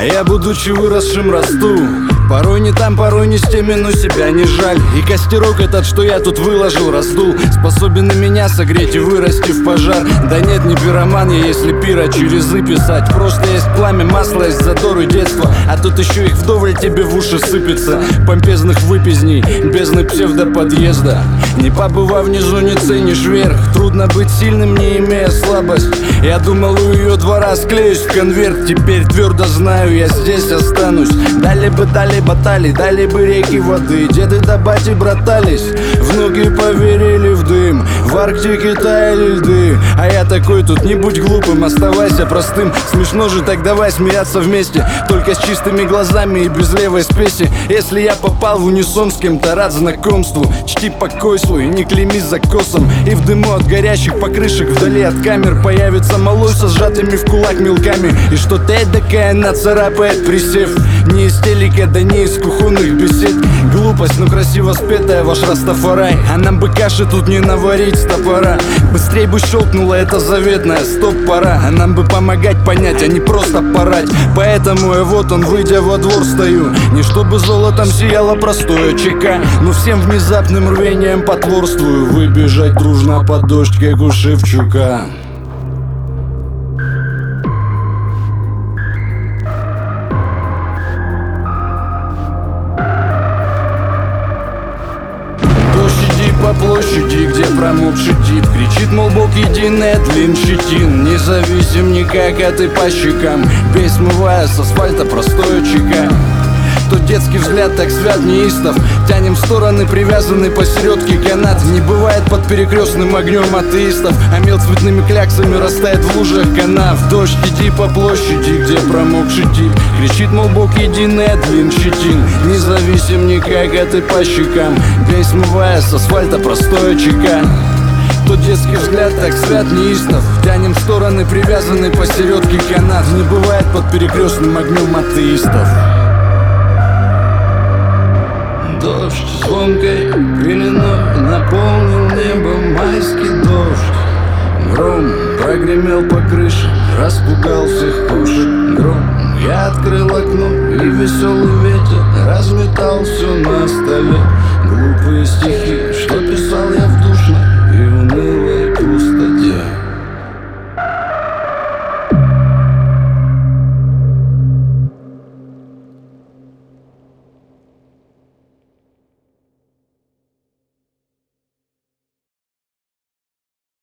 А я, будучи выросшим, расту. Порой не там, порой не с теми, но себя не жаль. И костерок этот, что я тут выложил, раздул, способен и меня согреть и вырасти в пожар. Да нет, не пироман я, если пира через «и» писать. Просто есть пламя, масло, есть задор и детство. А тут еще их вдоволь тебе в уши сыпется. Помпезных выпизней, бездны псевдоподъезда. Не побывав внизу, не ценишь вверх. Трудно быть сильным, не имея слабость. Я думал, у ее двора склеюсь в конверт. Теперь твердо знаю, я здесь останусь. Дали бы баталий, дали бы реки воды. Деды да бати братались, внуки поверили в дым. В Арктике таяли льды. А я такой тут, не будь глупым, оставайся простым. Смешно же, так давай смеяться вместе. Только с чистыми глазами и без левой спеси. Если я попал в унисон с кем-то, рад знакомству. Чти покой свой, не клеймись за косом. И в дыму от горящих покрышек, вдали от камер, появится малой со сжатыми в кулак мелками. И что-то эдакое нацарапает, присев. Не из телека, да не из кухонных бесед. Глупость, но красиво спетая, ваш Растафарай. А нам бы каши тут не наварить с топора. Быстрей бы щелкнула эта заветная стоп-пора. А нам бы помогать понять, а не просто порать. Поэтому я вот он, выйдя во двор, стою. Не чтобы золотом сияло простое ЧК, но всем внезапным рвением потворствую. Выбежать дружно под дождь, как у Шевчука. По площади, где промокший тип кричит, мол, бог единый, длин щетин. Независим никак, а ты по щекам. Бей, смывая с асфальта простое ЧК. Тот детский взгляд так свят, неистов. Тянем в стороны, привязанный посередке канат. Не бывает под перекрестным огнем атеистов. А мел цветными кляксами растает в лужах канав. Дождь, иди по площади, где промокший тип кричит, мол, бог единый, длин щетин. Независим никак, а ты по щекам. Бей, смывая с асфальта простое ЧК. Тот детский взгляд так свят, неистов. Тянем в стороны, привязанный посередке канат. Не бывает под перекрестным огнем атеистов. Дождь звонкой пеленой наполнил небо майский дождь. Гром прогремел по крыше, распугал всех кошек. Гром, я открыл окно, и веселый ветер разметал все на столе. Глупые стихи, что писал я в душной и